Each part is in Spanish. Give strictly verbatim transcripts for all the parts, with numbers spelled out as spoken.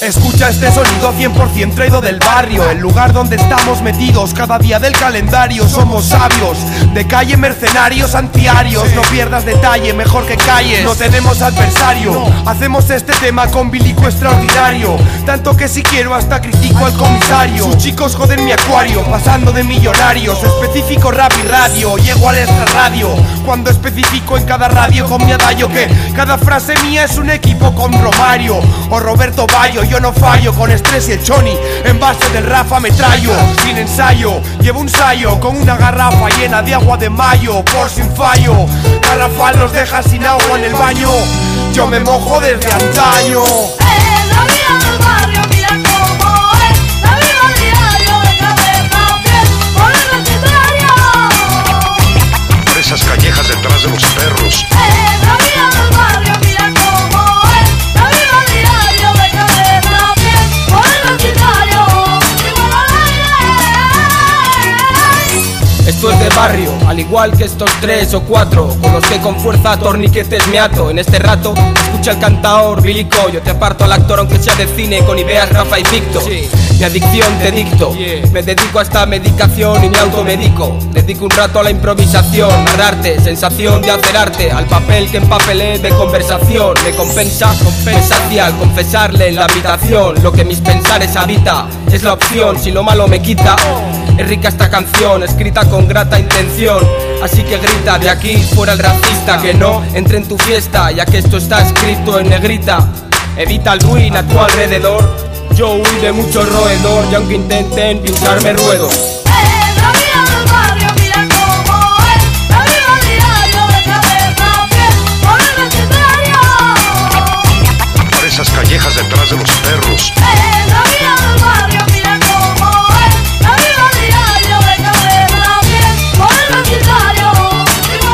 Escucha este sonido cien por cien traído del barrio, el lugar donde estamos metidos cada día del calendario. Somos sabios, de calle mercenarios antiarios. No pierdas detalle, mejor que calles, no tenemos adversario. Hacemos este tema con bilico extraordinario, tanto que si quiero hasta critico al comisario. Sus chicos joden mi acuario, pasando de millonarios. Específico rap y radio, llego al extra radio cuando especifico en cada radio con mi adagio que cada frase mía es un equipo con Romario o Roberto Bayo. Yo no fallo, con estrés y el choni en base del Rafa me traigo sin ensayo. Llevo un sayo con una garrafa llena de agua de mayo por sin fallo. Garrafal nos deja sin agua en el baño, yo me mojo desde antaño. Esas callejas detrás de los perros. Eh, la vida del barrio, mira cómo es. La vida diario, de caer la piel por el vecindario, igual al aire. Esto es de barrio, al igual que estos tres o cuatro con los que con fuerza torniquetes me ato. En este rato, escucha el cantaor bilico. Yo te aparto al actor aunque sea de cine, con ideas Rafa y Victor. Sí. Mi adicción te dicto, yeah. Me dedico a esta medicación y me automedico. Dedico un rato a la improvisación, narrarte, sensación de hacer arte. Al papel que empapelé de conversación, me compensa, compensa al confesarle en la habitación. Lo que mis pensares habita, es la opción, si lo malo me quita. Es rica esta canción, escrita con grata intención. Así que grita de aquí fuera el racista, que no entre en tu fiesta, ya que esto está escrito en negrita. Evita el ruin a tu alrededor. Yo huí de mucho roedor y aunque intenten pintarme ruedo. Eh, la vida del barrio, mira cómo es. La vida diario, de caer la piel por el vecindario. Por esas callejas detrás de los perros. Eh, la vida del barrio, mira cómo es. La vida diario, de caer la piel por el vecindario, igual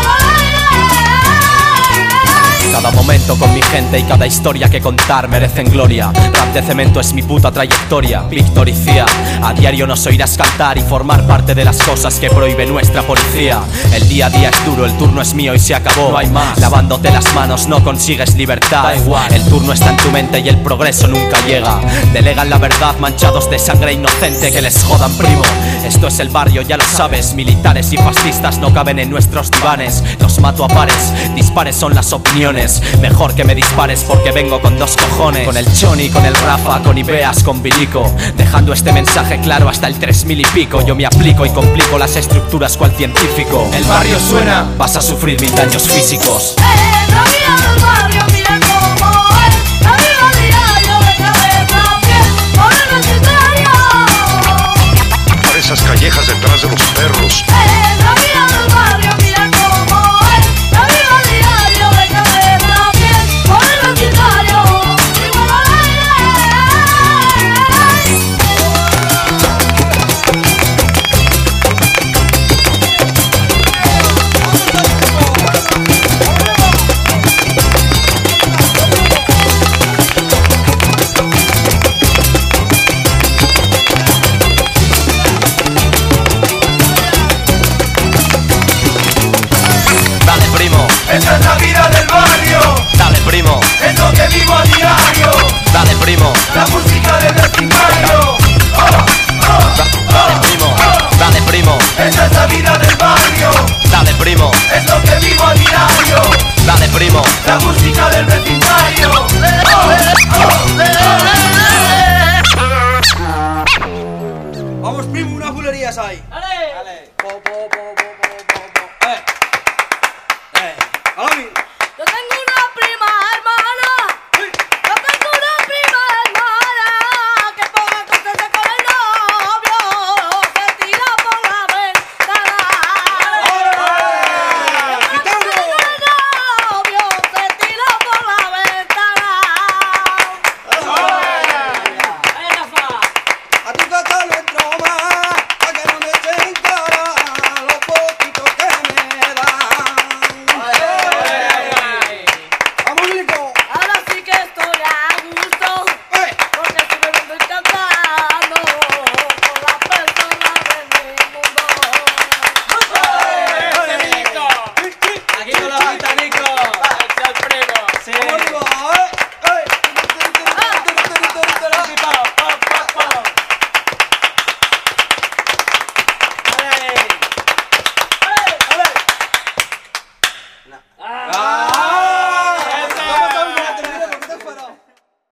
al aire. Cada momento con mi gente y cada historia que contar merecen gloria. Rap de cemento es mi puta trayectoria. Victoricía, a diario nos oirás cantar y formar parte de las cosas que prohíbe nuestra policía. El día a día es duro, el turno es mío y se acabó. No hay más. Lavándote las manos no consigues libertad. Da igual. El turno está en tu mente y el progreso nunca llega. Delegan la verdad manchados de sangre inocente, que les jodan, primo. Esto es el barrio, ya lo sabes. Militares y fascistas no caben en nuestros divanes. Los mato a pares, dispares son las opiniones. Mejor que me dispares porque vengo con dos cojones. Con el Choni, con el Rafa, con Ibeas, con Bilico. Dejando este mensaje claro hasta el tres mil y pico. Yo me aplico y complico las estructuras cual científico. El barrio suena, vas a sufrir mil daños físicos. Eh, la vida del barrio, mira cómo es. La vida diario, de caer la piel por el vecindario. Por esas callejas detrás de los perros. Eh, la vida del barrio, mira cómo es. La vida diario, de caer la piel por el vecindario, igual al Esta es la vida del barrio. Dale, primo. Es lo que vivo a diario. Dale, primo. La música del vecindario. Oh, oh, Dale, primo. Dale, primo. Esta es la vida del barrio. Dale, primo. Es lo que vivo a diario. Dale, primo. La música del vecindario. Oh, oh, oh. Vamos, primo, unas bulerías hay.